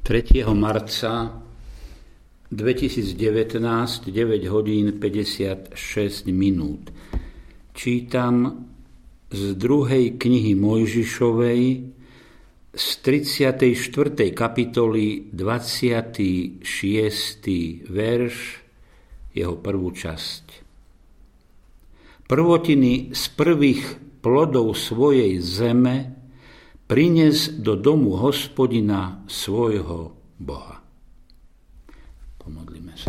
3. marca 2019, 9 hodín 56 minút. Čítam z 2. knihy Mojžišovej z 34. kapitoly 26. verš, jeho prvú časť. Prvotiny z prvých plodov svojej zeme prines do domu Hospodina svojho Boha. Pomodlíme sa.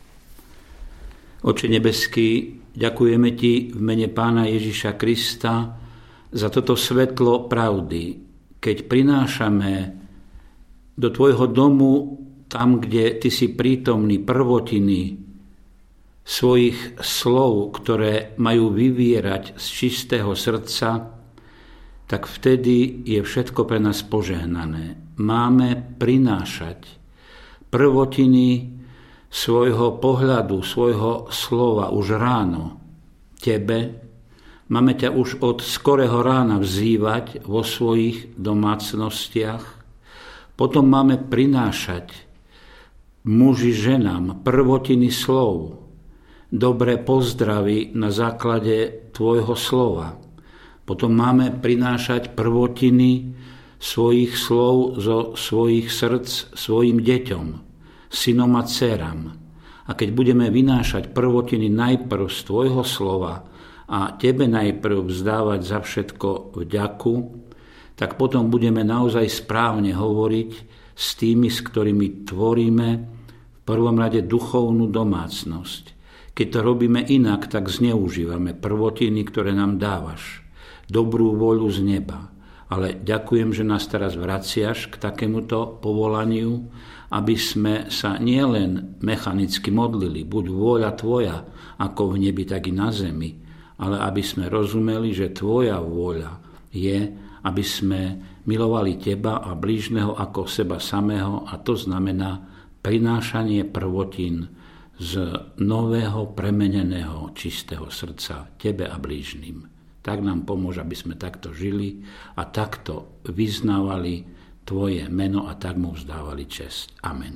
Oče nebeský, ďakujeme Ti v mene Pána Ježiša Krista za toto svetlo pravdy, keď prinášame do Tvojho domu, tam, kde Ty si prítomný, prvotiny svojich slov, ktoré majú vyvierať z čistého srdca, tak vtedy je všetko pre nás požehnané. Máme prinášať prvotiny svojho pohľadu, svojho slova už ráno Tebe. Máme ťa už od skorého rána vzývať vo svojich domácnostiach. Potom máme prinášať muži ženám prvotiny slov, dobré pozdravy na základe Tvojho slova. Potom máme prinášať prvotiny svojich slov zo svojich srdc svojim deťom, synom a dcerám. A keď budeme vynášať prvotiny najprv z Tvojho slova a Tebe najprv vzdávať za všetko vďaku, tak potom budeme naozaj správne hovoriť s tými, s ktorými tvoríme v prvom rade duchovnú domácnosť. Keď to robíme inak, tak zneužívame prvotiny, ktoré nám dávaš. Dobrú voľu z neba. Ale ďakujem, že nás teraz vraciaš k takémuto povolaniu, aby sme sa nielen mechanicky modlili, buď vôľa Tvoja, ako v nebi, tak i na zemi, ale aby sme rozumeli, že Tvoja vôľa je, aby sme milovali Teba a blížneho ako seba samého, a to znamená prinášanie prvotín z nového, premeneného, čistého srdca Tebe a blížnym. Tak nám pomôže, aby sme takto žili a takto vyznávali Tvoje meno a tak mu vzdávali česť. Amen.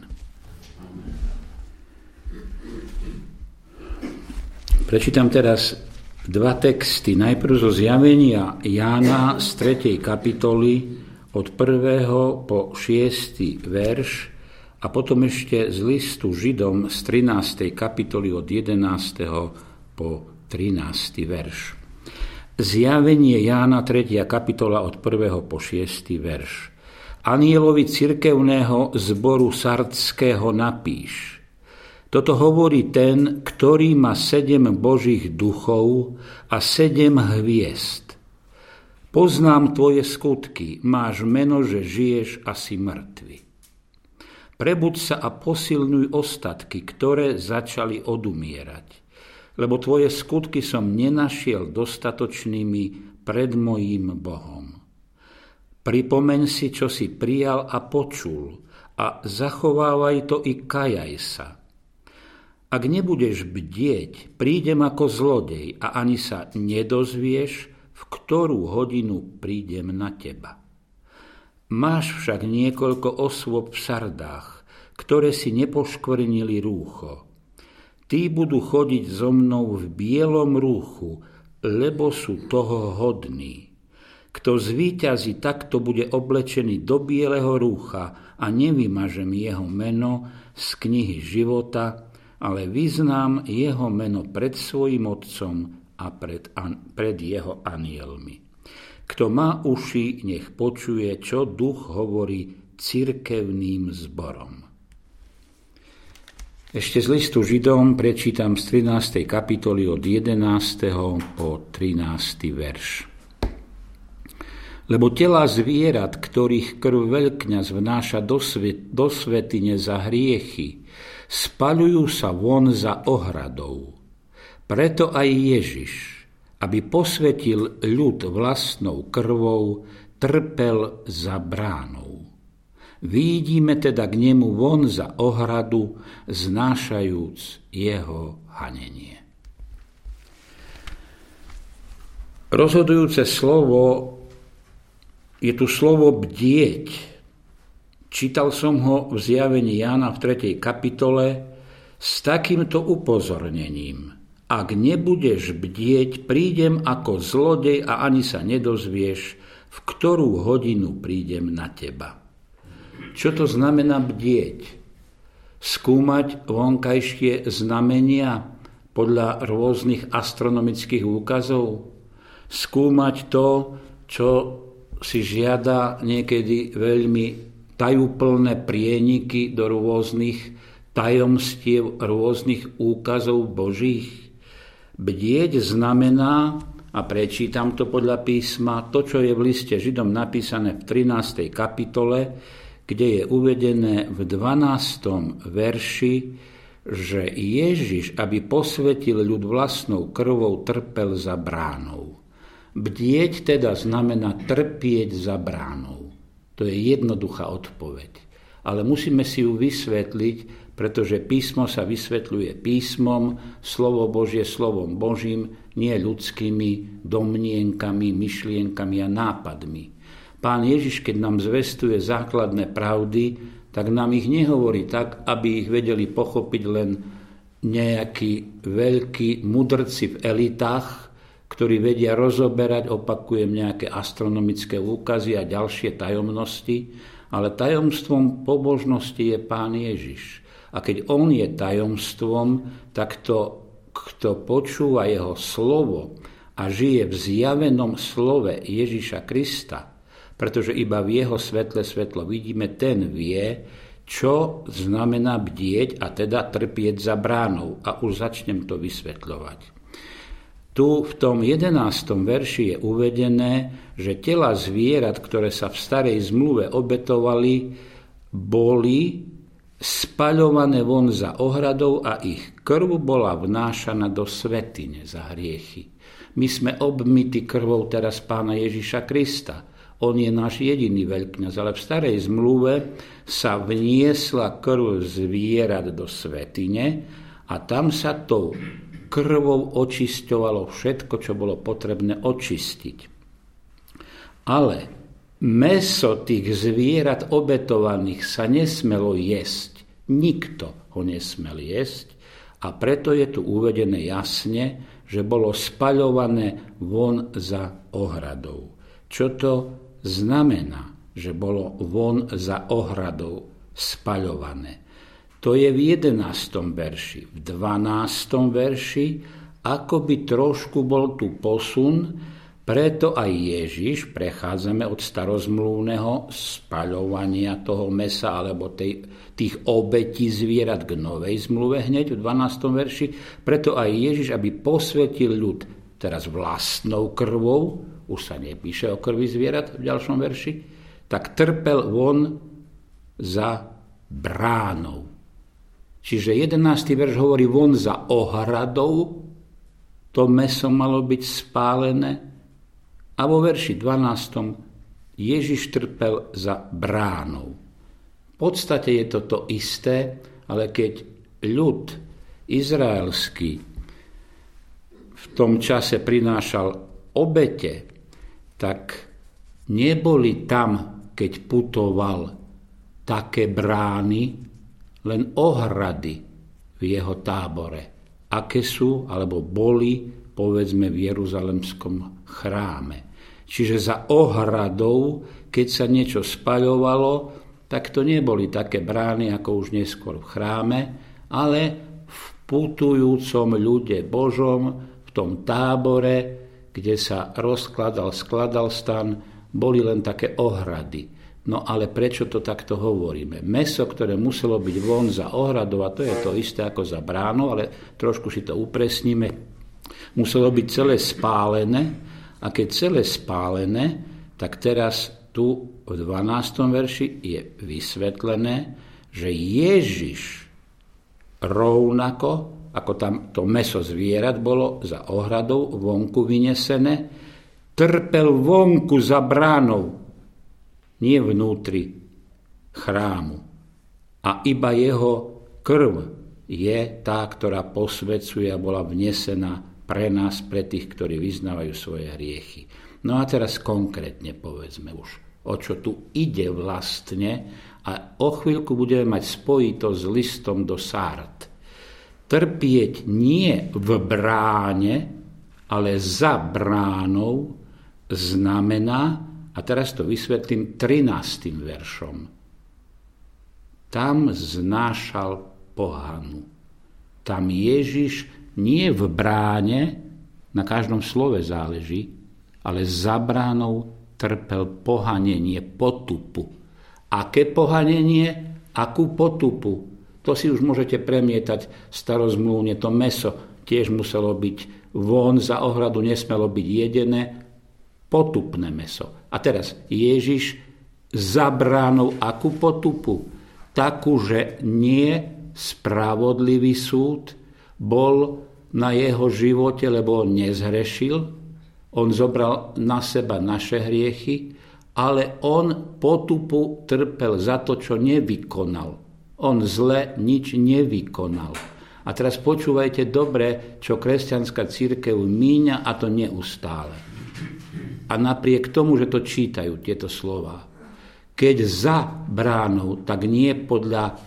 Prečítam teraz dva texty. Najprv zo zjavenia Jána z 3. kapitoly od 1. po 6. verš a potom ešte z listu Židom z 13. kapitoly od 11. po 13. verš. Zjavenie Jána 3. kapitola od 1. po 6. verš. Anielovi cirkevného zboru sardského napíš. Toto hovorí ten, ktorý má 7 božích duchov a 7 hviezd. Poznám tvoje skutky, máš meno, že žiješ a si mŕtvy. Prebuď sa a posilňuj ostatky, ktoré začali odumierať. Lebo tvoje skutky som nenašiel dostatočnými pred mojím Bohom. Pripomeň si, čo si prijal a počul, a zachovávaj to i kajaj sa. Ak nebudeš bdieť, prídem ako zlodej a ani sa nedozvieš, v ktorú hodinu prídem na teba. Máš však niekoľko osôb v Sardách, ktoré si nepoškvrnili rúcho. Tí budú chodiť so mnou v bielom rúchu, lebo sú toho hodní. Kto zvíťazí, takto bude oblečený do bieleho rúcha a nevymažem jeho meno z knihy života, ale vyznám jeho meno pred svojim otcom a pred jeho anielmi. Kto má uši, nech počuje, čo duch hovorí cirkevným zborom. Ešte z listu Židom prečítam z 13. kapitoly od 11. po 13. verš. Lebo telá zvierat, ktorých krv veľkňaz vnáša do svätyne za hriechy, spaľujú sa von za ohradou. Preto aj Ježiš, aby posvetil ľud vlastnou krvou, trpel za bránou. Výjdime teda k nemu von za ohradu, znášajúc jeho hanenie. Rozhodujúce slovo je tu slovo bdieť, Čítal som ho v Zjavení Jána v 3. kapitole s takýmto upozornením. Ak nebudeš bdieť, prídem ako zlodej a ani sa nedozvieš, v ktorú hodinu prídem na teba. Čo to znamená bdieť? Skúmať vonkajšie znamenia podľa rôznych astronomických úkazov? Skúmať to, čo si žiada niekedy veľmi tajúplné prieniky do rôznych tajomstiev, rôznych úkazov božích. Bdieť znamená, a prečítam to podľa písma, to, čo je v liste Židom napísané v 13. kapitole, kde je uvedené v 12. verši, že Ježiš, aby posvetil ľud vlastnou krvou, trpel za bránou. Bdieť teda znamená trpieť za bránou. To je jednoduchá odpoveď. Ale musíme si ju vysvetliť, pretože písmo sa vysvetľuje písmom, slovo Božie slovom Božím, nie ľudskými domnienkami, myšlienkami a nápadmi. Pán Ježiš, keď nám zvestuje základné pravdy, tak nám ich nehovorí tak, aby ich vedeli pochopiť len nejakí veľkí mudrci v elitách, ktorí vedia rozoberať, opakujem, nejaké astronomické úkazy a ďalšie tajomnosti, ale tajomstvom pobožnosti je Pán Ježiš. A keď on je tajomstvom, tak to, kto počúva jeho slovo a žije v zjavenom slove Ježiša Krista, pretože iba v jeho svetle svetlo vidíme, ten vie, čo znamená bdieť a teda trpieť za bránou. A už začnem to vysvetľovať. Tu v tom 11. verši je uvedené, že tela zvierat, ktoré sa v starej zmluve obetovali, boli spaľované von za ohradou a ich krv bola vnášaná do svätyne za hriechy. My sme obmytí krvou teraz Pána Ježiša Krista. On je náš jediný veľkňaz, ale v starej zmluve sa vniesla krv zvierat do svätyne a tam sa tou krvou očisťovalo všetko, čo bolo potrebné očistiť. Ale mäso tých zvierat obetovaných sa nesmelo jesť. Nikto ho nesmel jesť a preto je tu uvedené jasne, že bolo spaľované von za ohradou. Čo to znamená, že bolo von za ohradou spaľované? To je v 11. verši. V 12. verši akoby trošku bol tu posun, preto aj Ježiš, prechádzame od starozmluvného spaľovania toho mesa alebo tých obetí zvierat k novej zmluve hneď v 12. verši, preto aj Ježiš, aby posvetil ľud teraz vlastnou krvou, už sa nepíše o krvi zvierat v ďalšom verši, tak trpel von za bránou. Čiže 11. verš hovorí von za ohradou, to mäso malo byť spálené a vo verši 12. Ježiš trpel za bránou. V podstate je to to isté, ale keď ľud izraelský v tom čase prinášal obete, tak neboli tam, keď putoval, také brány, len ohrady v jeho tábore. Aké sú, alebo boli, povedzme, v Jeruzalemskom chráme. Čiže za ohradou, keď sa niečo spaľovalo, tak to neboli také brány, ako už neskôr v chráme, ale v putujúcom ľude Božom, v tom tábore, kde sa skladal stan, boli len také ohrady. No ale prečo to takto hovoríme? Mäso, ktoré muselo byť von za ohradou, a to je to isté ako za bránou, ale trošku si to upresníme, muselo byť celé spálené, a keď celé spálené, tak teraz tu v 12. verši je vysvetlené, že Ježiš rovnako, ako tam to mäso zvierat bolo za ohradou vonku vynesené, trpel vonku za bránou, nie vnútri chrámu. A iba jeho krv je tá, ktorá posvedzuje a bola vnesená pre nás, pre tých, ktorí vyznávajú svoje hriechy. No a teraz konkrétne povedzme už o čo tu ide vlastne, a o chvíľku budeme mať spojitosť s listom do Sárd. Trpieť nie v bráne, ale za bránou znamená, a teraz to vysvetlím 13. veršom, tam znášal pohanu. Tam Ježiš nie v bráne, na každom slove záleží, ale za bránou trpel pohanenie, potupu. Aké pohanenie? Akú potupu? To si už môžete premietať starozmluvne. To mäso tiež muselo byť von, za ohradu nesmelo byť jedené, potupné mäso. A teraz Ježiš za bránou akú potupu? Takú, že nie spravodlivý súd bol na jeho živote, lebo on nezhrešil. On zobral na seba naše hriechy, ale on potupu trpel za to, čo nevykonal. On zle nič nevykonal. A teraz počúvajte dobre, čo kresťanská cirkev míňa, a to neustále. A napriek tomu, že to čítajú tieto slová, keď za bránou, tak nie podľa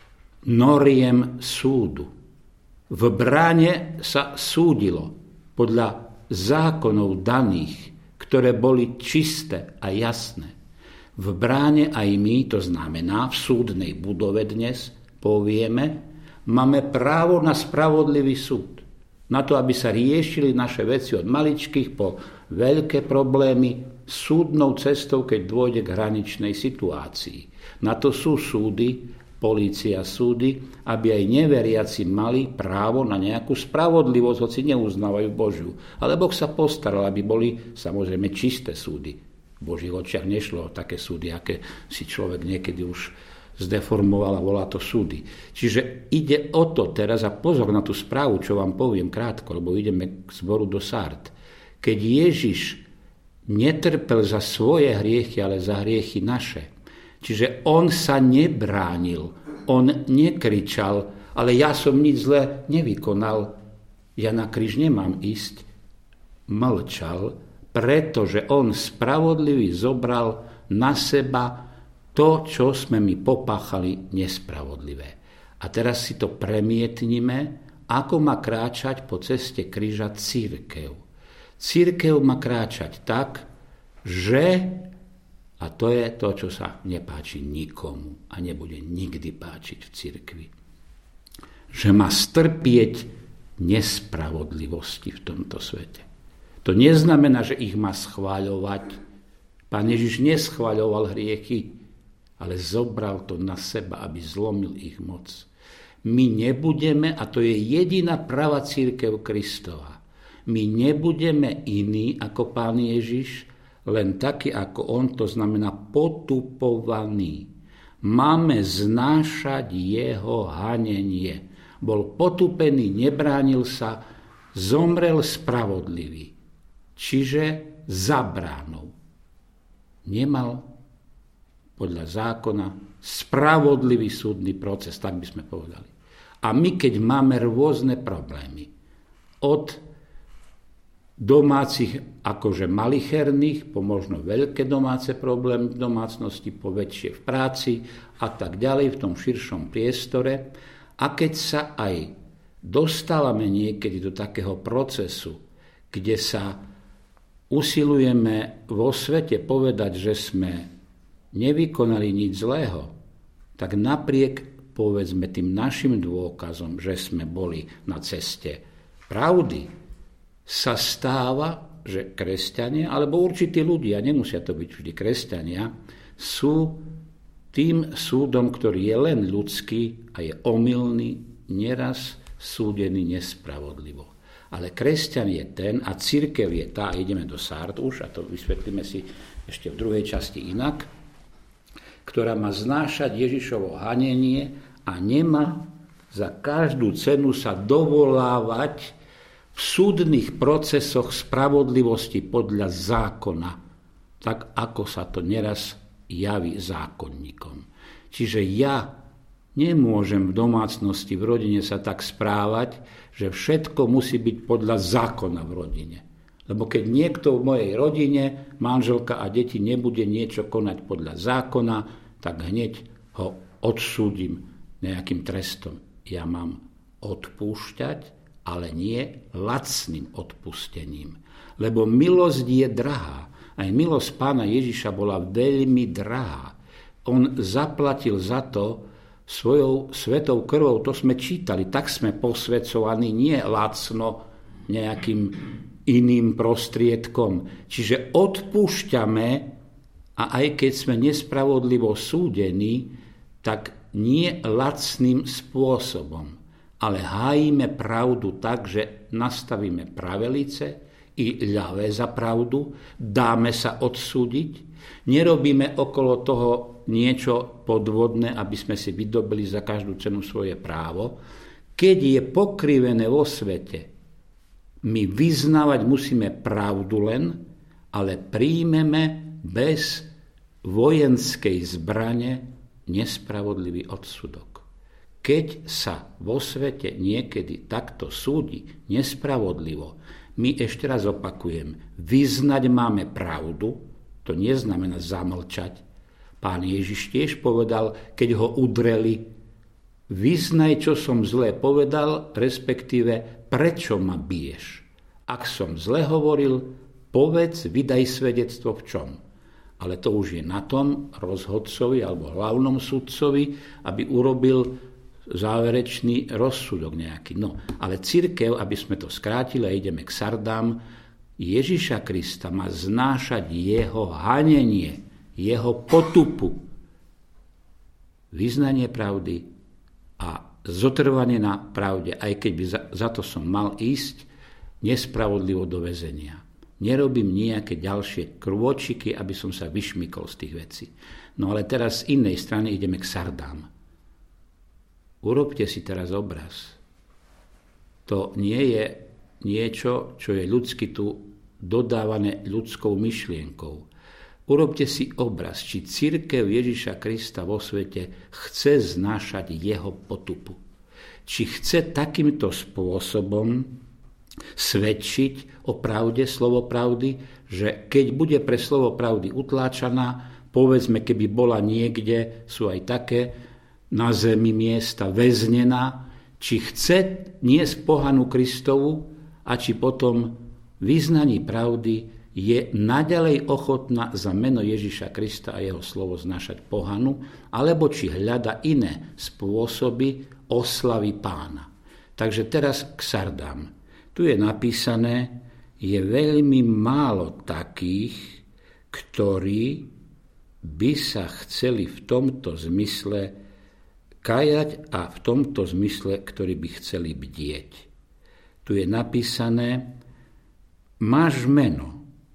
noriem súdu. V bráne sa súdilo podľa zákonov daných, ktoré boli čisté a jasné. V bráne aj my, to znamená v súdnej budove dnes, povieme, máme právo na spravodlivý súd. Na to, aby sa riešili naše veci od maličkých po veľké problémy súdnou cestou, keď dôjde k hraničnej situácii. Na to sú súdy, polícia, súdy, aby aj neveriaci mali právo na nejakú spravodlivosť, hoci neuznávajú Božiu. Ale Boh sa postaral, aby boli samozrejme čisté súdy. V Božích očiach nešlo o také súdy, aké si človek niekedy už zdeformoval a volá to súdy. Čiže ide o to teraz, a pozor na tú správu, čo vám poviem krátko, lebo ideme k zboru do Sárd. Keď Ježiš netrpel za svoje hriechy, ale za hriechy naše. Čiže on sa nebránil, on nekričal, ale ja som nič zle nevykonal, ja na kríž nemám ísť. Mlčal, pretože on spravodlivý zobral na seba to, čo sme my popáchali nespravodlivé. A teraz si to premietnime, ako má kráčať po ceste kríža cirkev. Cirkev má kráčať tak, že, a to je to, čo sa nepáči nikomu a nebude nikdy páčiť v cirkvi, že má strpieť nespravodlivosti v tomto svete. To neznamená, že ich má schváľovať. Pán Ježiš neschváľoval hriechy, ale zobral to na seba, aby zlomil ich moc. My nebudeme, a to je jediná pravá cirkev Kristova, my nebudeme iní ako Pán Ježiš, len taký ako on, to znamená potupovaný. Máme znášať jeho hanenie. Bol potupený, nebránil sa, zomrel spravodlivý. Čiže za bránou. Nemal podľa zákona spravodlivý súdny proces, tak by sme povedali. A my, keď máme rôzne problémy, od domácich akože malicherných, po možno veľké domáce problémy v domácnosti, po väčšie v práci a tak ďalej v tom širšom priestore. A keď sa aj dostávame niekedy do takého procesu, kde sa usilujeme vo svete povedať, že sme nevykonali nič zlého, tak napriek, povedzme, tým našim dôkazom, že sme boli na ceste pravdy, sa stáva, že kresťania, alebo určití ľudia, nemusia to byť vždy kresťania, sú tým súdom, ktorý je len ľudský a je omylný, neraz súdený nespravodlivo. Ale kresťan je ten, a cirkev je tá, ideme do Sárd už, a to vysvetlíme si ešte v druhej časti inak, ktorá má znášať Ježišovo hanenie a nemá za každú cenu sa dovolávať v súdnych procesoch spravodlivosti podľa zákona, tak ako sa to neraz javí zákonníkom. Čiže ja nemôžem v domácnosti, v rodine sa tak správať, že všetko musí byť podľa zákona v rodine. Lebo keď niekto v mojej rodine, manželka a deti, nebude niečo konať podľa zákona, tak hneď ho odsúdim nejakým trestom. Ja mám odpúšťať, ale nie lacným odpustením. Lebo milosť je drahá. Aj milosť Pána Ježiša bola veľmi drahá. On zaplatil za to svojou svetou krvou, to sme čítali, tak sme posvedcovaní, nie lacno nejakým iným prostriedkom. Čiže odpúšťame a aj keď sme nespravodlivo súdení, tak nie lacným spôsobom, ale hájime pravdu tak, že nastavíme pravelice i ľavé za pravdu, dáme sa odsúdiť, nerobíme okolo toho niečo podvodné, aby sme si vydobili za každú cenu svoje právo. Keď je pokrivené vo svete, my vyznávať musíme pravdu len, ale príjmeme bez vojenskej zbrane nespravodlivý odsudok. Keď sa vo svete niekedy takto súdi nespravodlivo, my ešte raz opakujem, vyznať máme pravdu, to neznamená zamlčať. Pán Ježiš tiež povedal, keď ho udreli, vyznaj, čo som zlé povedal, respektíve prečo ma biješ. Ak som zle hovoril, povedz, vydaj svedectvo v čom. Ale to už je na tom rozhodcovi alebo hlavnom sudcovi, aby urobil záverečný rozsudok nejaký. No, ale cirkev, aby sme to skrátili a ideme k sardám, Ježiša Krista má znášať jeho hanenie, jeho potupu, vyznanie pravdy a zotrvanie na pravde, aj keď by za to som mal ísť nespravodlivo do väzenia. Nerobím nejaké ďalšie krôčiky, aby som sa vyšmykol z tých vecí. No ale teraz z inej strany ideme k sardám. Urobte si teraz obraz. To nie je niečo, čo je ľudsky tu dodávané ľudskou myšlienkou. Urobte si obraz, či cirkev Ježiša Krista vo svete chce znášať jeho potupu. Či chce takýmto spôsobom svedčiť o pravde, slovo pravdy, že keď bude pre slovo pravdy utláčaná, povedzme, keby bola niekde, sú aj také na zemi miesta, väznená, či chce niesť pohanu Kristovu a či potom vyznaní pravdy je naďalej ochotná za meno Ježiša Krista a jeho slovo znášať pohanu, alebo či hľada iné spôsoby oslavy Pána. Takže teraz k sardám. Tu je napísané, je veľmi málo takých, ktorí by sa chceli v tomto zmysle kajať a v tomto zmysle, ktorí by chceli bdieť. Tu je napísané, máš meno,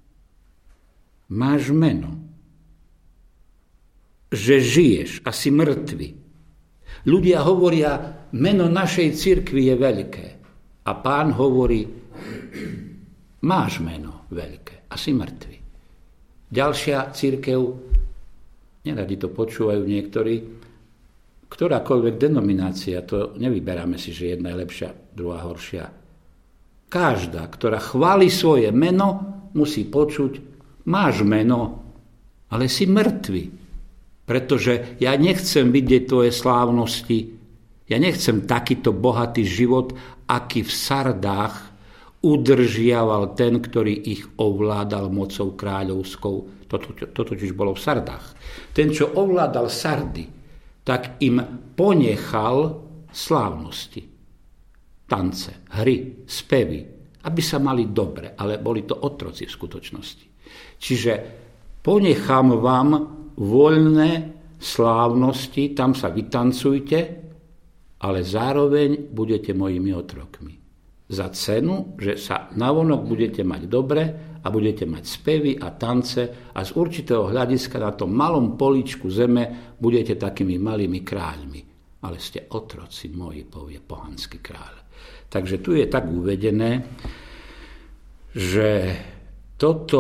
že žiješ a si mŕtvy. Ľudia hovoria, meno našej cirkvi je veľké. A Pán hovorí, máš meno veľké a si mŕtvy. Ďalšia cirkev, neradi to počúvajú niektorí, ktorákoľvek denominácia, to nevyberáme si, že jedna je lepšia, druhá horšia. Každá, ktorá chváli svoje meno, musí počuť, máš meno, ale si mŕtvy. Pretože ja nechcem vidieť tvoje slávnosti, ja nechcem takýto bohatý život, aký v sardách udržiaval ten, ktorý ich ovládal mocou kráľovskou. Toto totiž bolo v sardách. Ten, čo ovládal sardy, tak im ponechal slávnosti, tance, hry, spevy, aby sa mali dobre, ale boli to otroci v skutočnosti. Čiže ponechám vám voľné slávnosti, tam sa vytancujte, ale zároveň budete mojimi otrokmi. Za cenu, že sa navonok budete mať dobre a budete mať spevy a tance a z určitého hľadiska na tom malom políčku zeme budete takými malými kráľmi. Ale ste otroci moji, povie pohanský kráľ. Takže tu je tak uvedené, že toto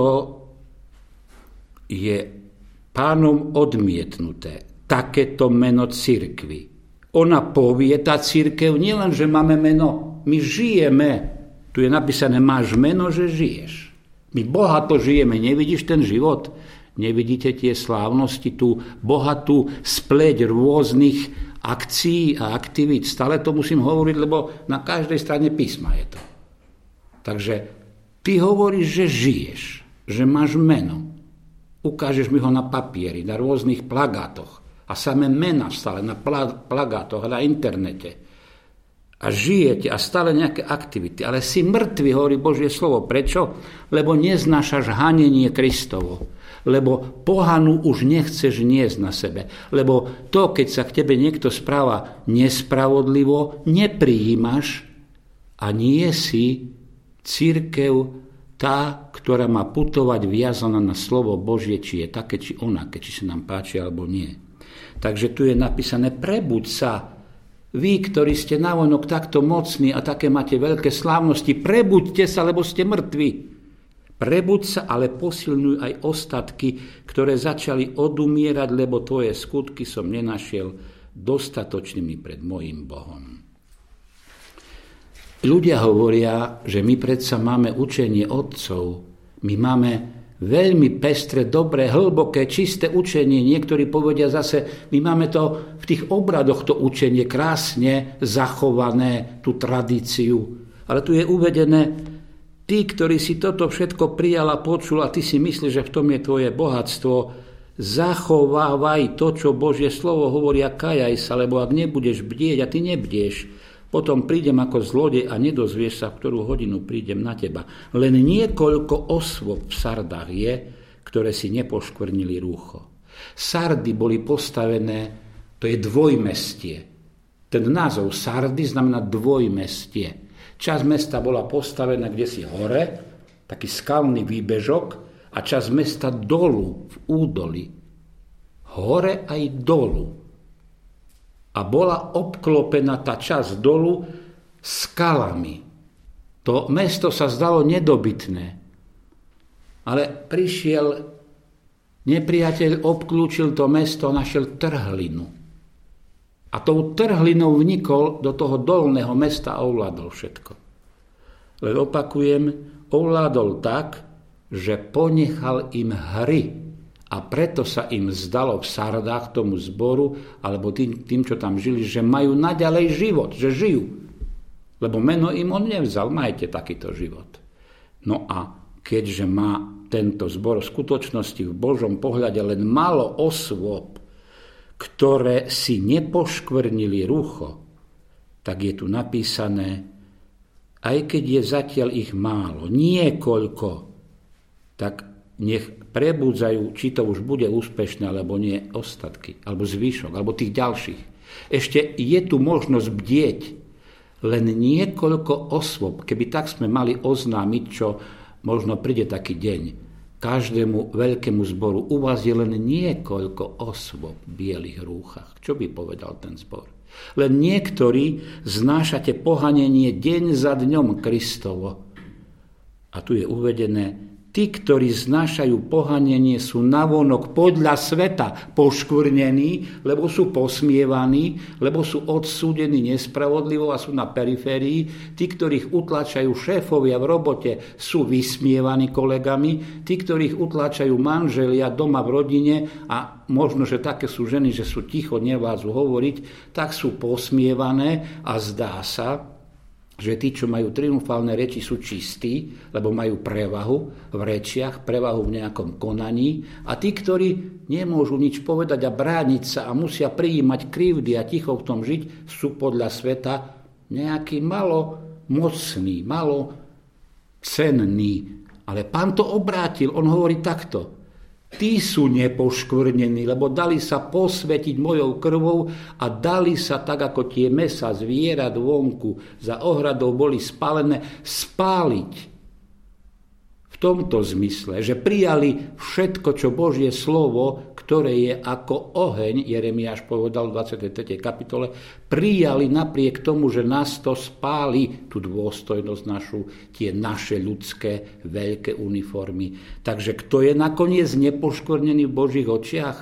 je Pánom odmietnuté, takéto meno cirkvi. Ona povie, tá cirkev, nielen, že máme meno, my žijeme. Tu je napísané, máš meno, že žiješ. My bohato žijeme, nevidíš ten život? Nevidíte tie slávnosti, tú bohatú spleť rôznych akcií a aktivít? Stále to musím hovoriť, lebo na každej strane písma je to. Takže ty hovoríš, že žiješ, že máš meno. Ukážeš mi ho na papieri, na rôznych plagátoch. A samé mena stále na plagátoch a na internete. A žijete a stále nejaké aktivity. Ale si mŕtvy, hovorí Božie slovo. Prečo? Lebo neznášaš hanenie Kristovo. Lebo pohanu už nechceš niesť na sebe. Lebo to, keď sa k tebe niekto správa nespravodlivo, neprijímaš a nie si cirkev tá, ktorá má putovať viazaná na slovo Božie, či je také, či onaké, či sa nám páči, alebo nie. Takže tu je napísané, prebuď sa. Vy, ktorí ste navonok takto mocní a také máte veľké slávnosti, prebuďte sa, lebo ste mŕtvi. Prebuď sa, ale posilňuj aj ostatky, ktoré začali odumierať, lebo tvoje skutky som nenašiel dostatočnými pred mojím Bohom. Ľudia hovoria, že my predsa máme učenie otcov, my máme veľmi pestré, dobré, hlboké, čisté učenie. Niektorí povedia zase, my máme to v tých obradoch, to učenie krásne zachované, tú tradíciu. Ale tu je uvedené, ty, ktorý si toto všetko prijal a počul a ty si myslíš, že v tom je tvoje bohatstvo, zachovávaj to, čo Božie slovo hovorí a kajaj sa, lebo ak nebudeš bdieť a ty nebdieš, potom prídem ako zlodej a nedozvieš sa, v ktorú hodinu prídem na teba. Len niekoľko osôb v Sardách je, ktoré si nepoškvrnili rúcho. Sardy boli postavené, to je dvojmestie. Ten názov Sardy znamená dvojmestie. Časť mesta bola postavená kdesi hore, taký skalný výbežok, a časť mesta dolu, v údoli. Hore aj dolu. A bola obklopená tá časť dolu skalami. To mesto sa zdalo nedobytné. Ale prišiel nepriateľ, obklúčil to mesto a našiel trhlinu. A tou trhlinou vnikol do toho dolného mesta a ovládol všetko. Len opakujem, ovládol tak, že ponechal im hry. A preto sa im zdalo v Sardách, tomu zboru, alebo tým, čo tam žili, že majú naďalej život, že žijú. Lebo meno im on nevzal, majte takýto život. No a keďže má tento zbor v skutočnosti v Božom pohľade len málo osôb, ktoré si nepoškvrnili rucho, tak je tu napísané, aj keď je zatiaľ ich málo, niekoľko, tak nech prebudzajú, či to už bude úspešné, alebo nie, ostatky, alebo zvyšok, alebo tých ďalších. Ešte je tu možnosť bdieť, len niekoľko osôb, keby tak sme mali oznámiť, čo možno príde taký deň, každému veľkému zboru, u vás je len niekoľko osôb v bielých rúchach. Čo by povedal ten zbor? Len niektorí znášate pohanenie deň za dňom Kristovo. A tu je uvedené, tí, ktorí znášajú pohanenie, sú navonok podľa sveta poškvrnení, lebo sú posmievaní, lebo sú odsúdení nespravodlivo a sú na periférii. Tí, ktorých utláčajú šéfovia v robote, sú vysmievaní kolegami. Tí, ktorých utláčajú manželia doma v rodine a možno, že také sú ženy, že sú ticho, nevládzu hovoriť, tak sú posmievané a zdá sa, že tí, čo majú triumfálne reči, sú čistí, lebo majú prevahu v rečiach, prevahu v nejakom konaní. A tí, ktorí nemôžu nič povedať a brániť sa a musia prijímať krivdy a ticho v tom žiť, sú podľa sveta nejaký malo mocný, malo cenný. Ale Pán to obrátil, on hovorí takto. Tí sú nepoškvrnení, lebo dali sa posvätiť mojou krvou a dali sa tak, ako tie mäsa zvierat vonku za ohradou boli spálené, spáliť. V tomto zmysle, že prijali všetko, čo Božie slovo, ktoré je ako oheň, Jeremiáš povedal v 23. kapitole, prijali napriek tomu, že nás to spáli, tú dôstojnosť našu, tie naše ľudské veľké uniformy. Takže kto je nakoniec nepoškvrnený v Božích očiach?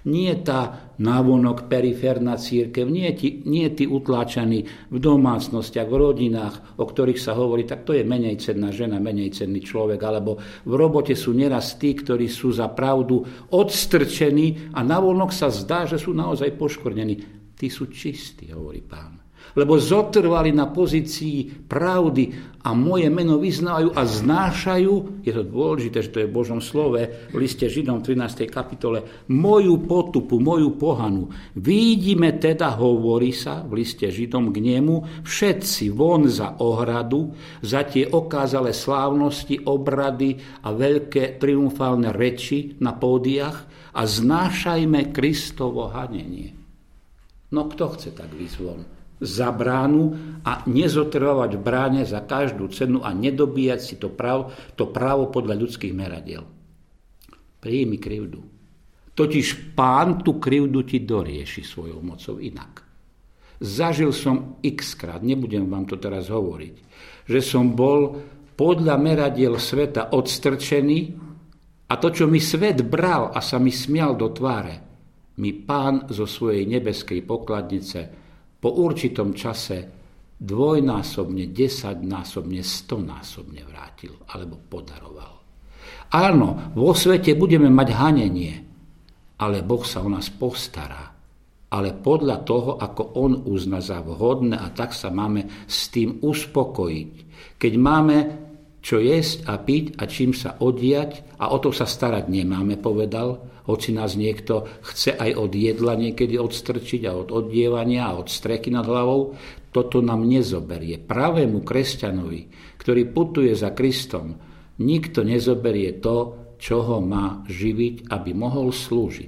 Nie tá návonok periférna cirkev, nie tí utláčaní v domácnostiach, v rodinách, o ktorých sa hovorí, tak to je menej cenná žena, menej cenný človek, alebo v robote sú neraz tí, ktorí sú za pravdu odstrčení a navonok sa zdá, že sú naozaj poškvrnení. Tí sú čistí, hovorí Pán. Lebo zotrvali na pozícii pravdy a moje meno vyznávajú a znášajú, je to dôležité, že to je v Božom slove, v liste Židom 13. kapitole, moju potupu, moju pohanu. Vidíme teda, hovorí sa v liste Židom k nemu, všetci von za ohradu, za tie okázalé slávnosti, obrady a veľké triumfálne reči na pódiach a znášajme Kristovo hanenie. No kto chce tak výjsť von? Za bránu a nezotrvávať v bráne za každú cenu a nedobíjať si to právo podľa ľudských meradiel. Príjmi krivdu. Totiž Pán tú krivdu ti dorieši svojou mocou inak. Zažil som x-krát, nebudem vám to teraz hovoriť, že som bol podľa meradiel sveta odstrčený a to, čo mi svet bral a sa mi smial do tváre, mi Pán zo svojej nebeskej pokladnice po určitom čase dvojnásobne, 10-násobne, 100-násobne vrátil alebo podaroval. Áno, vo svete budeme mať hanenie, ale Boh sa o nás postará. Ale podľa toho, ako On uzná za vhodné a tak sa máme s tým uspokojiť. Keď máme čo jesť a piť a čím sa odiať a o to sa starať nemáme, povedal, hoci nás niekto chce aj od jedla niekedy odstrčiť a od odievania a od strechy nad hlavou, toto nám nezoberie. Pravému kresťanovi, ktorý putuje za Kristom, nikto nezoberie to, čo ho má živiť, aby mohol slúžiť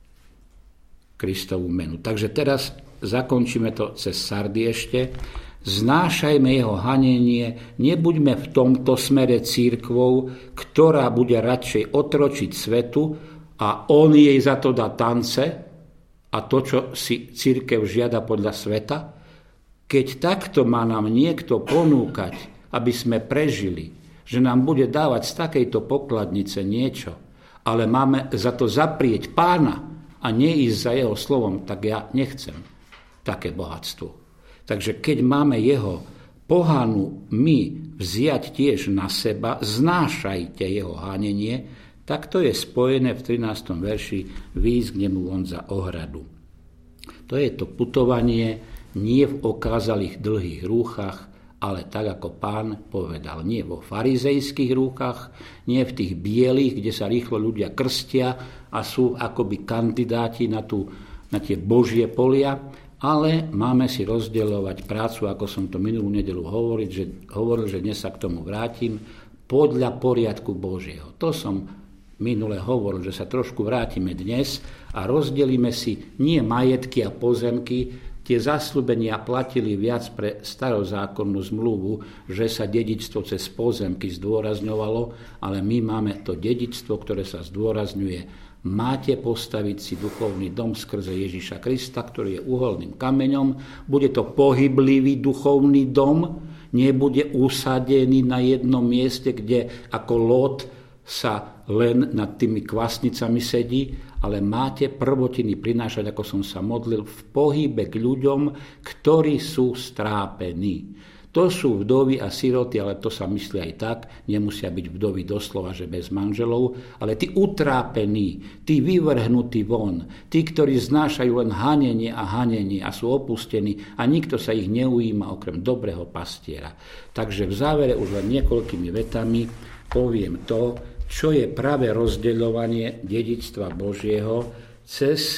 Kristovu menu. Takže teraz zakončíme to cez Sardy ešte. Znášajme jeho hanenie, nebuďme v tomto smere cirkvou, ktorá bude radšej otročiť svetu a on jej za to dá tance a to, čo si cirkev žiada podľa sveta. Keď takto má nám niekto ponúkať, aby sme prežili, že nám bude dávať z takejto pokladnice niečo, ale máme za to zaprieť Pána a neísť za jeho slovom, tak ja nechcem také bohatstvo. Takže keď máme jeho pohanu my vziať tiež na seba, znášajte jeho hanenie, tak to je spojené v 13. verši výjsť k nemu von za ohradu. To je to putovanie nie v okázalých dlhých rúchach, ale tak ako Pán povedal, nie vo farizejských rúchach, nie v tých bielých, kde sa rýchlo ľudia krstia a sú akoby kandidáti na tie Božie polia, ale máme si rozdeľovať prácu, ako som to minulú nedeľu hovoril, že dnes sa k tomu vrátim, podľa poriadku Božieho. To som minule hovoril, že sa trošku vrátime dnes a rozdelíme si nie majetky a pozemky, tie zasľúbenia platili viac pre starozákonnú zmluvu, že sa dedičstvo cez pozemky zdôrazňovalo, ale my máme to dedičstvo, ktoré sa zdôrazňuje. Máte postaviť si duchovný dom skrze Ježiša Krista, ktorý je uholným kameňom. Bude to pohyblivý duchovný dom, nebude usadený na jednom mieste, kde ako Lót sa len nad tými kvasnicami sedí, ale máte prvotiny prinášať, ako som sa modlil, v pohybe k ľuďom, ktorí sú strápení. To sú vdovy a siroty, ale to sa myslí aj tak, nemusia byť vdovy doslova, že bez manželov, ale tí utrápení, tí vyvrhnutí von, tí, ktorí znášajú len hanenie a sú opustení a nikto sa ich neujíma okrem dobrého pastiera. Takže v závere už len niekoľkými vetami poviem to, čo je práve rozdeľovanie dedičstva Božieho cez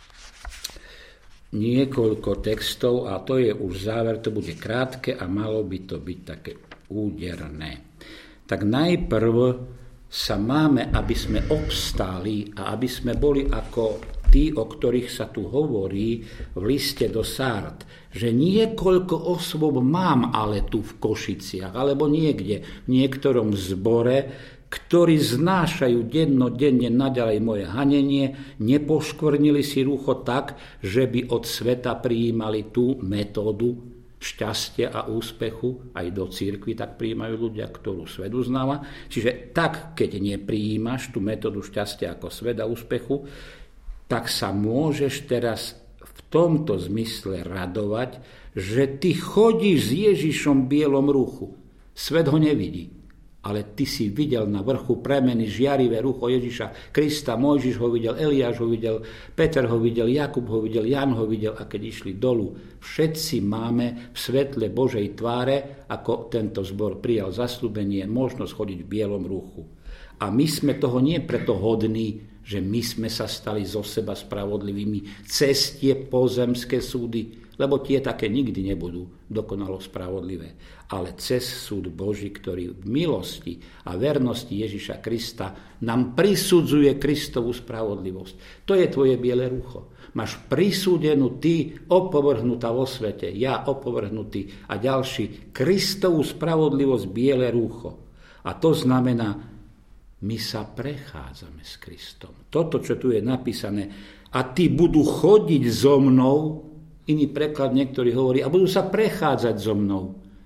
niekoľko textov, a to je už záver, to bude krátke a malo by to byť také úderné. Tak najprv sa máme, aby sme obstáli a aby sme boli ako tí, o ktorých sa tu hovorí v liste do Sárd, že niekoľko osôb mám ale tu v Košiciach, alebo niekde v niektorom zbore, ktorí znášajú dennodenne naďalej moje hanenie, nepoškvrnili si rúcho tak, že by od sveta prijímali tú metódu šťastia a úspechu, aj do cirkvi tak prijímajú ľudia, ktorú svet uznáva. Čiže tak, keď neprijímaš tú metódu šťastia ako svet a úspechu, tak sa môžeš teraz v tomto zmysle radovať, že ty chodíš s Ježišom v bielom ruchu. Svet ho nevidí, ale ty si videl na vrchu premeny žiarivé rucho Ježiša Krista. Mojžiš ho videl, Eliáš ho videl, Peter ho videl, Jakub ho videl, Ján ho videl, a keď išli dolu, všetci máme v svetle Božej tváre, ako tento zbor prijal zasľúbenie, možnosť chodiť v bielom ruchu. A my sme toho nie preto hodní, že my sme sa stali zo seba spravodlivými cez tie pozemské súdy, lebo tie také nikdy nebudú dokonalo spravodlivé. Ale cez súd Boží, ktorý v milosti a vernosti Ježiša Krista nám prisudzuje Kristovu spravodlivosť. To je tvoje biele rucho. Máš prisúdenú ty, opovrhnutá vo svete, ja opovrhnutý a ďalší, Kristovú spravodlivosť, biele rucho. A to znamená, my sa prechádzame s Kristom. Toto, čo tu je napísané, a tí budú chodiť so mnou, iný preklad niektorý hovorí, a budú sa prechádzať so mnou.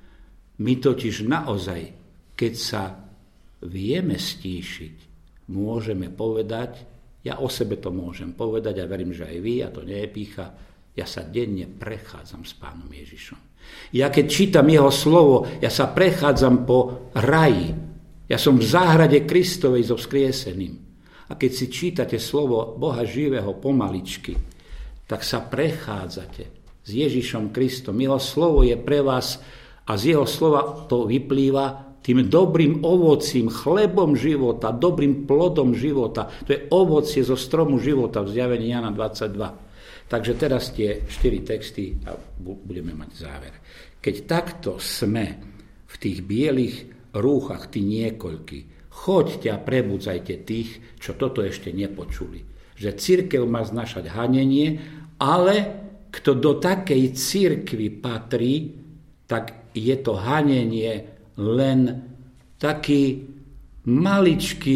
My totiž naozaj, keď sa vieme stíšiť, môžeme povedať, ja o sebe to môžem povedať a verím, že aj vy, a to nie je pýcha, ja sa denne prechádzam s Pánom Ježišom. Ja keď čítam jeho slovo, ja sa prechádzam po raji. Ja som v záhrade Kristovej so vzkrieseným. A keď si čítate slovo Boha živého pomaličky, tak sa prechádzate s Ježišom Kristom. Jeho slovo je pre vás a z jeho slova to vyplýva tým dobrým ovocím, chlebom života, dobrým plodom života. To je ovocie zo stromu života v Zjavení Jana 22. Takže teraz tie 4 texty a budeme mať záver. Keď takto sme v tých bielých rúchach, tí niekoľky, choďte a prebudzajte tých, čo toto ešte nepočuli. Že cirkev má znašať hanenie, ale kto do takej cirkvi patrí, tak je to hanenie len taký maličký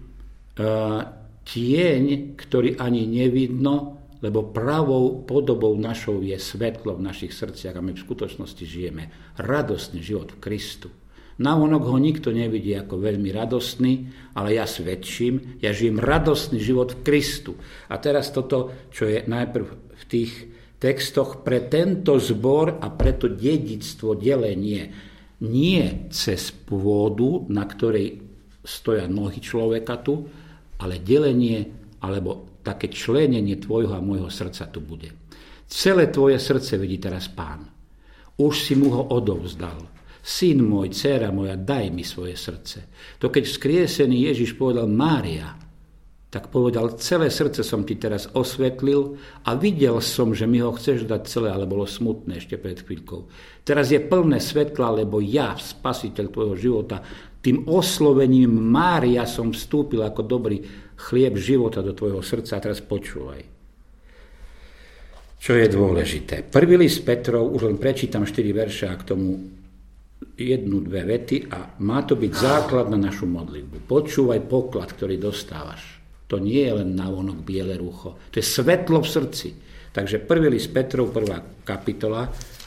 tieň, ktorý ani nevidno, lebo pravou podobou našou je svetlo v našich srdciach a my v skutočnosti žijeme radostný život v Kristu. Navonok ho nikto nevidí ako veľmi radostný, ale ja svedčím, ja žijem radostný život v Kristu. A teraz toto, čo je najprv v tých textoch pre tento zbor a pre to dedičstvo, delenie, nie cez pôdu, na ktorej stoja nohy človeka tu, ale delenie, alebo také členenie tvojho a môjho srdca tu bude. Celé tvoje srdce vidí teraz Pán. Už si mu ho odovzdal. Syn môj, dcéra moja, daj mi svoje srdce. To keď vzkriesený Ježiš povedal Mária, tak povedal, celé srdce som ti teraz osvetlil a videl som, že mi ho chceš dať celé, ale bolo smutné ešte pred chvíľkou. Teraz je plné svetla, lebo ja, spasiteľ tvojho života, tým oslovením Mária som vstúpil ako dobrý chlieb života do tvojho srdca. A teraz počúvaj. Čo je dôležité? Prvý list Petrov, už len prečítam 4 verše a k tomu 1-2 vety a má to byť základ na našu modlitbu. Počúvaj poklad, ktorý dostávaš. To nie je len navonok biele rucho. To je svetlo v srdci. Takže prvý list Petrov, 1. kapitola.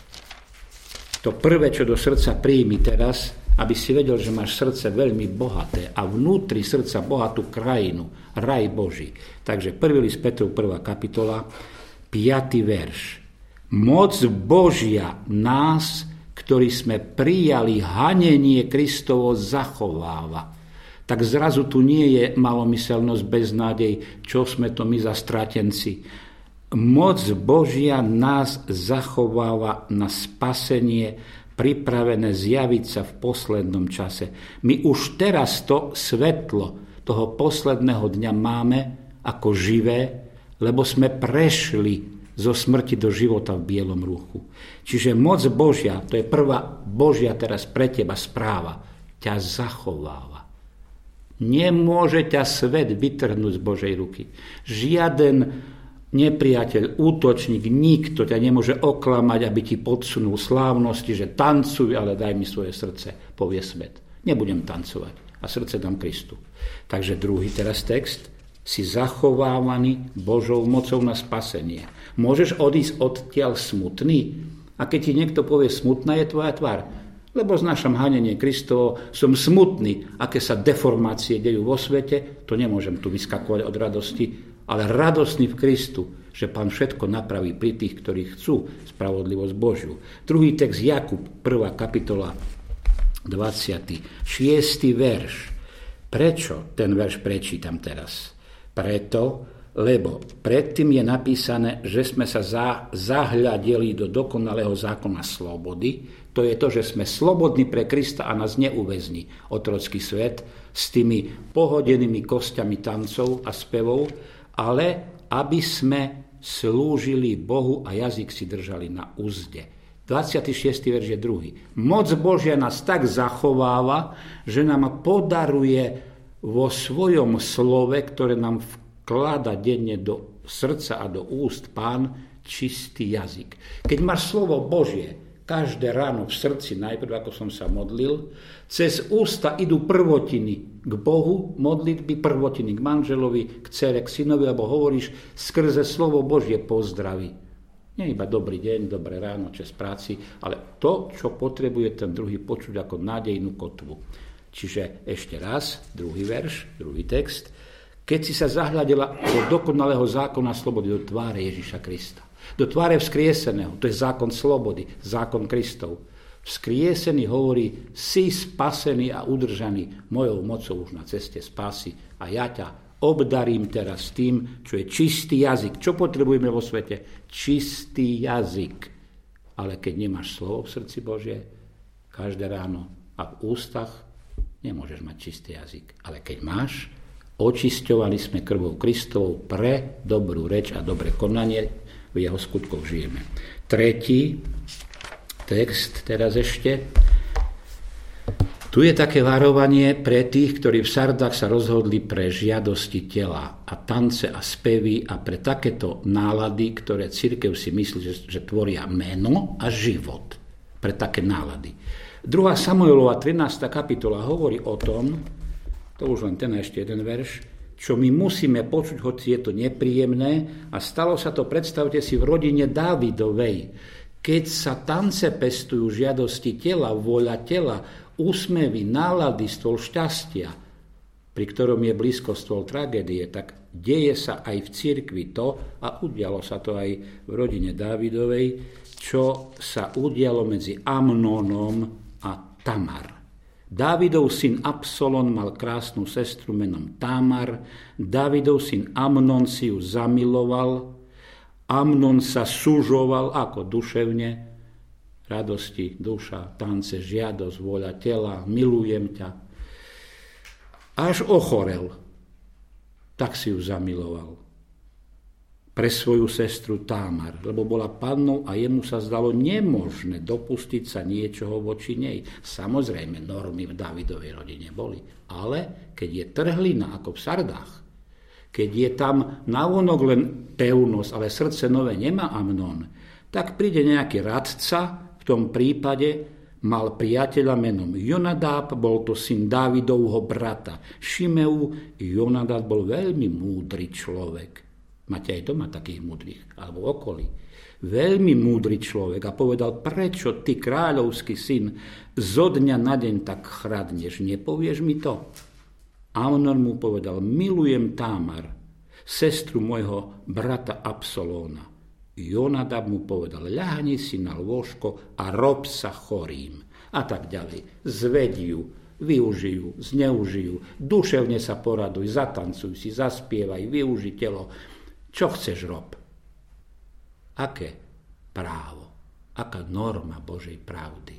To prvé, čo do srdca príjmi teraz, aby si vedel, že máš srdce veľmi bohaté a vnútri srdca bohatú krajinu, raj Boží. Takže prvý list Petrov, 1. kapitola, 5. verš. Moc Božia nás, ktorí sme prijali hanenie Kristovo, zachováva. Tak zrazu tu nie je malomyselnosť, beznádej, čo sme to my za stratenci. Moc Božia nás zachováva na spasenie, pripravené zjaviť sa v poslednom čase. My už teraz to svetlo toho posledného dňa máme ako živé, lebo sme prešli zo smrti do života v bielom ruchu. Čiže moc Božia, to je prvá Božia teraz pre teba správa, ťa zachováva. Nemôže ťa svet vytrhnúť z Božej ruky. Žiaden nepriateľ, útočník, nikto ťa nemôže oklamať, aby ti podsunul slávnosti, že tancuj, ale daj mi svoje srdce, povie svet. Nebudem tancovať a srdce dám Kristu. Takže druhý teraz text. Si zachovávaný Božou mocou na spasenie. Môžeš odísť odtiaľ smutný? A keď ti niekto povie, smutná je tvoja tvár, lebo znášam hanenie Kristovo, som smutný, aké sa deformácie dejú vo svete, to nemôžem tu vyskakovať od radosti, ale radosný v Kristu, že Pán všetko napraví pri tých, ktorí chcú spravodlivosť Božiu. Druhý text Jakub, 1. kapitola, 26. verš. Prečo ten verš prečítam teraz? Preto, lebo predtým je napísané, že sme sa zahľadili do dokonalého zákona slobody. To je to, že sme slobodní pre Krista a nás neuväzní otrocký svet s tými pohodenými kostiami tancov a spevov, ale aby sme slúžili Bohu a jazyk si držali na uzde. 26. verš je druhý. Moc Božia nás tak zachováva, že nám podaruje vo svojom slove, ktoré nám vklada denne do srdca a do úst Pán, čistý jazyk. Keď máš slovo Božie každé ráno v srdci, najprv ako som sa modlil, cez ústa idú prvotiny k Bohu, modlitby, prvotiny k manželovi, k dcere, k synovi, lebo hovoríš skrze slovo Božie pozdraví. Nie iba dobrý deň, dobré ráno, čas práci, ale to, čo potrebuje ten druhý počuť ako nádejnú kotvu. Čiže ešte raz, druhý verš, druhý text. Keď si sa zahľadila do dokonalého zákona slobody, do tváre Ježiša Krista, do tváre vzkrieseného, to je zákon slobody, zákon Kristov. Vzkriesený hovorí, si spasený a udržaný mojou mocou už na ceste spásy a ja ťa obdarím teraz tým, čo je čistý jazyk. Čo potrebujeme vo svete? Čistý jazyk. Ale keď nemáš slovo v srdci Božie, každé ráno a v ústach, nemôžeš mať čistý jazyk. Ale keď máš, očisťovali sme krvou Kristovou pre dobrú reč a dobré konanie, v jeho skutkoch žijeme. Tretí text teraz ešte. Tu je také varovanie pre tých, ktorí v Sardách sa rozhodli pre žiadosti tela a tance a spevy a pre takéto nálady, ktoré cirkev si myslí, že tvoria meno a život. Pre také nálady. 2. Samuelova 13. kapitola hovorí o tom, to už len ten ešte jeden verš, čo my musíme počuť, hoci je to nepríjemné, a stalo sa to, predstavte si, v rodine Dávidovej. Keď sa tance pestujú, žiadosti tela, vôľa tela, úsmevy, nálady, stôl šťastia, pri ktorom je blízko stôl tragédie, tak deje sa aj v cirkvi to, a udialo sa to aj v rodine Dávidovej, čo sa udialo medzi Amnonom a Tamar. Dávidov syn Absalom mal krásnu sestru menom Tamar, Dávidov syn Amnon si ju zamiloval, Amnon sa sužoval ako duševne, radosti, duša, tance, žiadosť, vôľa tela, milujem ťa. Až ochorel, tak si ju zamiloval pre svoju sestru Támar, lebo bola pannou a jemu sa zdalo nemožné dopustiť sa niečoho voči nej. Samozrejme, normy v Dávidovej rodine boli, ale keď je trhlina ako v Sardách, keď je tam navonok len pevnosť, ale srdce nové nemá Amnon, tak príde nejaký radca. V tom prípade mal priateľa menom Jonadáb, bol to syn Dávidovho brata Šimeu. Jonadáb bol veľmi múdry človek. Máte aj doma takých múdrych, alebo okolí. Veľmi múdry človek a povedal, prečo ty, kráľovský syn, zo dňa na deň tak chradneš, nepovieš mi to? Amnon mu povedal, milujem Támar, sestru môjho brata Absalóna. Jonadab mu povedal, ľahni si na lôžko a rob sa chorým. A tak ďalej. Zvediu, využijú, zneužijú, duševne sa poraduj, zatancuj si, zaspievaj, využi telo. Čo chceš rob? Aké právo? Aká norma Božej pravdy?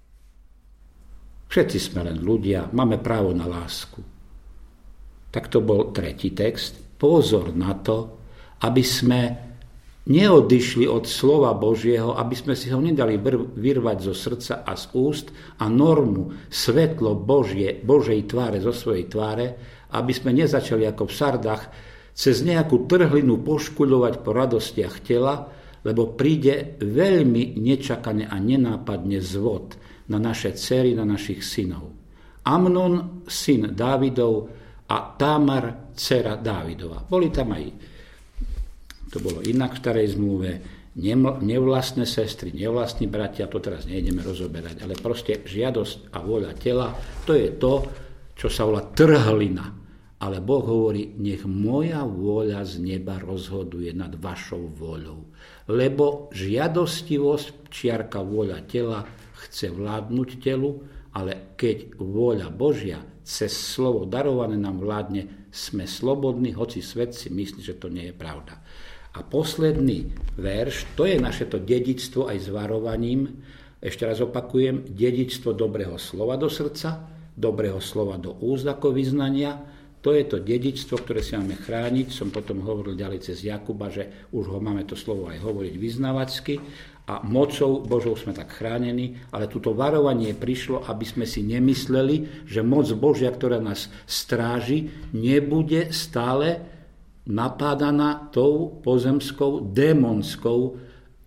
Všetci sme len ľudia, máme právo na lásku. Tak to bol tretí text. Pozor na to, aby sme neodišli od slova Božieho, aby sme si ho nedali vyrvať zo srdca a z úst a normu, svetlo Božej tváre zo svojej tváre, aby sme nezačali ako v Sardách cez nejakú trhlinu poškuľovať po radostiach tela, lebo príde veľmi nečakane a nenápadne zvod na naše dcery, na našich synov. Amnon, syn Dávidov, a Támar, dcera Dávidova. Boli tam aj, to bolo inak v starej zmluve, nevlastné sestry, nevlastní bratia, to teraz nejdeme rozoberať, ale proste žiadosť a vôľa tela, to je to, čo sa volá trhlina. Ale Boh hovorí, nech moja vôľa z neba rozhoduje nad vašou vôľou. Lebo žiadostivosť, čiarka vôľa tela, chce vládnuť telu, ale keď vôľa Božia cez slovo darované nám vládne, sme slobodní, hoci svet si myslí, že to nie je pravda. A posledný verš, to je naše to dedičstvo aj s varovaním. Ešte raz opakujem, dedičstvo dobrého slova do srdca, dobrého slova do úst ako vyznania. To je to dedičstvo, ktoré si máme chrániť. Som potom hovoril ďalej cez Jakuba, že už ho máme to slovo aj hovoriť vyznavačsky a mocou Božou sme tak chránení, ale toto varovanie prišlo, aby sme si nemysleli, že moc Božia, ktorá nás stráži, nebude stále napádaná tou pozemskou, démonskou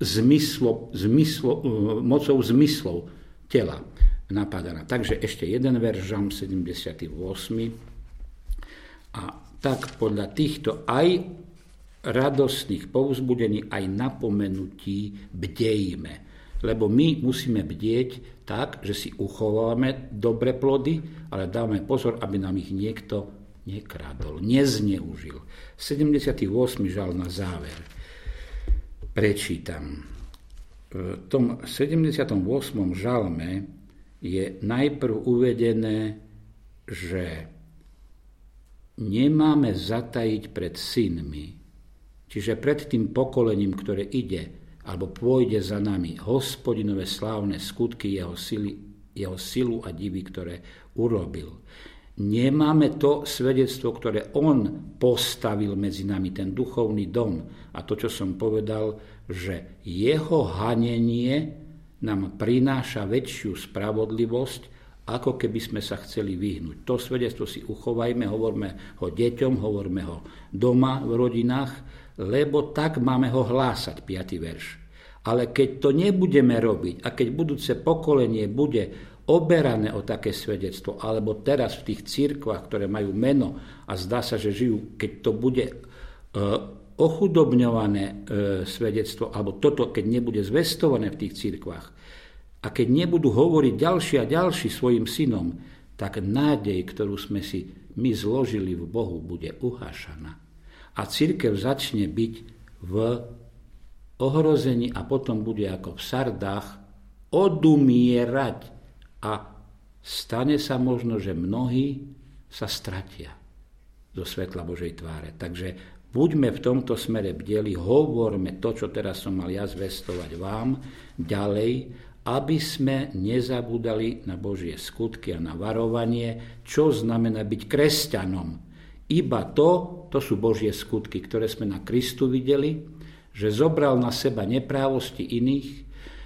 mocou zmyslov tela napádaná. Takže ešte jeden verš, Žalm 78. A tak podľa týchto aj radostných povzbudení, aj napomenutí bdejme. Lebo my musíme bdieť tak, že si uchováme dobre plody, ale dáme pozor, aby nám ich niekto nekradol, nezneužil. 78. žalm na záver. Prečítam. V tom 78. žalme je najprv uvedené, že nemáme zatajiť pred synmi, čiže pred tým pokolením, ktoré ide alebo pôjde za nami, Hospodinové slávne skutky, jeho silu a divy, ktoré urobil. Nemáme to svedectvo, ktoré on postavil medzi nami, ten duchovný dom. A to, čo som povedal, že jeho hanenie nám prináša väčšiu spravodlivosť, ako keby sme sa chceli vyhnúť. To svedectvo si uchovajme, hovorme ho deťom, hovorme ho doma v rodinách, lebo tak máme ho hlásať, 5. verš. Ale keď to nebudeme robiť a keď budúce pokolenie bude oberané o také svedectvo, alebo teraz v tých cirkvách, ktoré majú meno a zdá sa, že žijú, keď to bude ochudobňované svedectvo, alebo toto, keď nebude zvestované v tých cirkvách, a keď nebudú hovoriť ďalší a ďalší svojim synom, tak nádej, ktorú sme si my zložili v Bohu, bude uhášaná. A cirkev začne byť v ohrození a potom bude ako v Sardách odumierať. A stane sa možno, že mnohí sa stratia zo svetla Božej tváre. Takže buďme v tomto smere bdeli, hovorme to, čo teraz som mal ja zvestovať vám ďalej, aby sme nezabudali na Božie skutky a na varovanie, čo znamená byť kresťanom. Iba to sú Božie skutky, ktoré sme na Kristu videli, že zobral na seba neprávosti iných,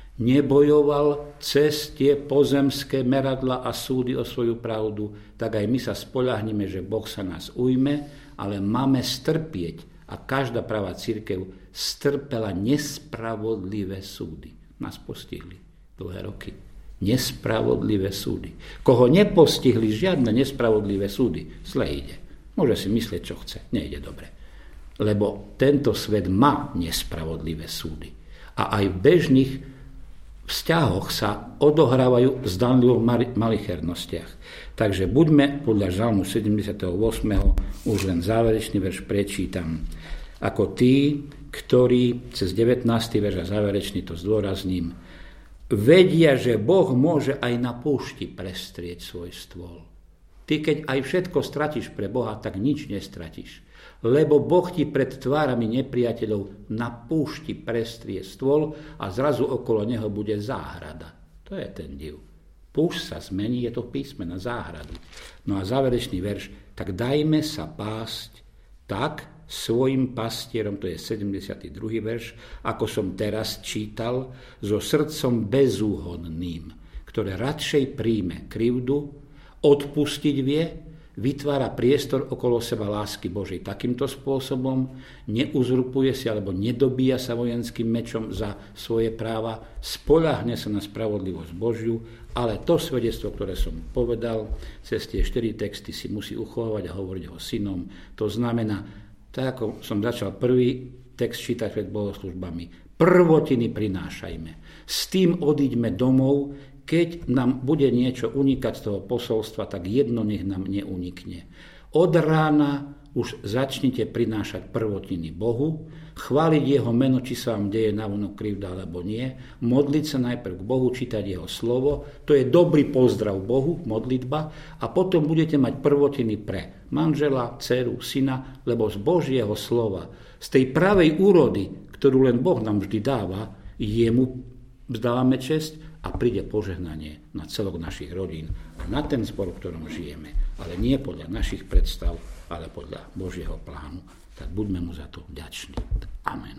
nebojoval cez tie pozemské meradla a súdy o svoju pravdu, tak aj my sa spoľahneme, že Boh sa nás ujme, ale máme strpieť a každá pravá cirkev strpela nespravodlivé súdy. Nás postihli dlhé roky. Nespravodlivé súdy. Koho nepostihli žiadne nespravodlivé súdy, zle ide. Môže si myslieť, čo chce, nejde dobre. Lebo tento svet má nespravodlivé súdy. A aj v bežných vzťahoch sa odohrávajú zdanlivo malichernostiach. Takže buďme podľa Žalmu 78. už len záverečný verš prečítam. Ako tí, ktorí cez 19. verš a záverečný to zdôrazním, vedia, že Boh môže aj na púšti prestrieť svoj stôl. Ty, keď aj všetko stratíš pre Boha, tak nič nestratíš. Lebo Boh ti pred tvárami nepriateľov na púšti prestrie stôl a zrazu okolo neho bude záhrada. To je ten div. Púšť sa zmení, je to písme na záhradu. No a záverečný verš, tak dajme sa pásť tak svojim pastierom, to je 72. verš, ako som teraz čítal, so srdcom bezúhonným, ktoré radšej príjme krivdu, odpustiť vie, vytvára priestor okolo seba lásky Božej takýmto spôsobom, neuzrupuje si alebo nedobíja sa vojenským mečom za svoje práva, spoľahne sa na spravodlivosť Božiu, ale to svedectvo, ktoré som povedal, cez tie 4 texty si musí uchovávať a hovoriť ho synom. To znamená, tak ako som začal prvý text čítať pred bohoslužbami, prvotiny prinášajme. S tým odíďme domov. Keď nám bude niečo unikať z toho posolstva, tak jedno nech nám neunikne. Od rána už začnite prinášať prvotiny Bohu, chváliť jeho meno, či sa vám deje navonok krivda alebo nie, modliť sa najprv k Bohu, čítať jeho slovo, to je dobrý pozdrav Bohu, modlitba, a potom budete mať prvotiny pre manžela, dceru, syna, lebo z Božieho slova, z tej pravej úrody, ktorú len Boh nám vždy dáva, jemu vzdávame česť a príde požehnanie na celok našich rodín a na ten zbor, v ktorom žijeme, ale nie podľa našich predstav, ale podľa Božieho plánu. Tak buďme mu za to vďační. Amen.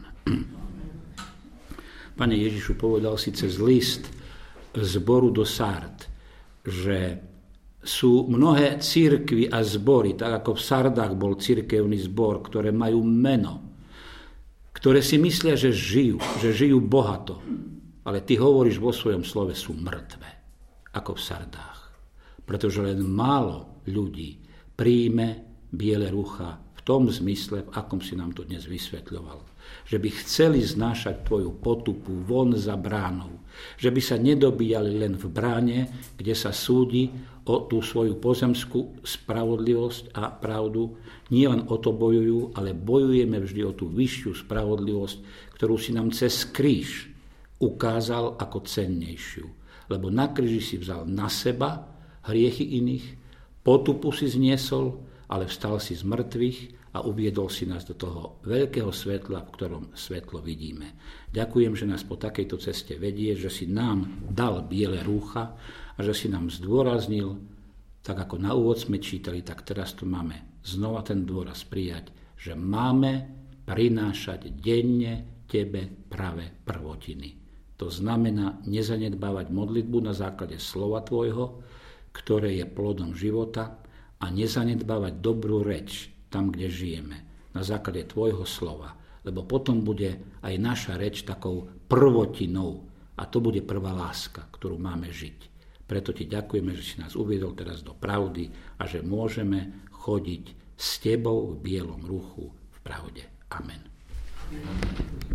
Pane Ježišu, povedal si cez list zboru do Sard, že sú mnohé cirkvi a zbory, tak ako v Sardách bol cirkevný zbor, ktoré majú meno, ktoré si myslia, že žijú bohato, ale ty hovoríš vo svojom slove, sú mŕtve, ako v Sardách. Pretože len málo ľudí príjme biele rúcha v tom zmysle, v akom si nám to dnes vysvetľoval. Že by chceli znášať tvoju potupu von za bránou. Že by sa nedobíjali len v bráne, kde sa súdi o tú svoju pozemskú spravodlivosť a pravdu. Nie len o to bojujú, ale bojujeme vždy o tú vyššiu spravodlivosť, ktorú si nám cez kríž ukázal ako cennejšiu. Lebo na kríži si vzal na seba hriechy iných, potupu si zniesol, ale vstal si z mŕtvych a uviedol si nás do toho veľkého svetla, v ktorom svetlo vidíme. Ďakujem, že nás po takejto ceste vedieš, že si nám dal biele rúcha a že si nám zdôraznil, tak ako na úvod sme čítali, tak teraz tu máme znova ten dôraz prijať, že máme prinášať denne tebe pravé prvotiny. To znamená nezanedbávať modlitbu na základe slova tvojho, ktoré je plodom života, a nezanedbávať dobrú reč tam, kde žijeme, na základe tvojho slova. Lebo potom bude aj naša reč takou prvotinou a to bude prvá láska, ktorú máme žiť. Preto ti ďakujeme, že si nás uviedol teraz do pravdy a že môžeme chodiť s tebou v bielom ruchu v pravde. Amen.